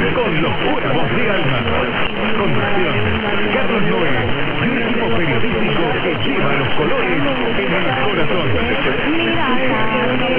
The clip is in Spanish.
con locura voz de alma. Conducción, Carlos Noé y un equipo periodístico que lleva los colores en el corazón.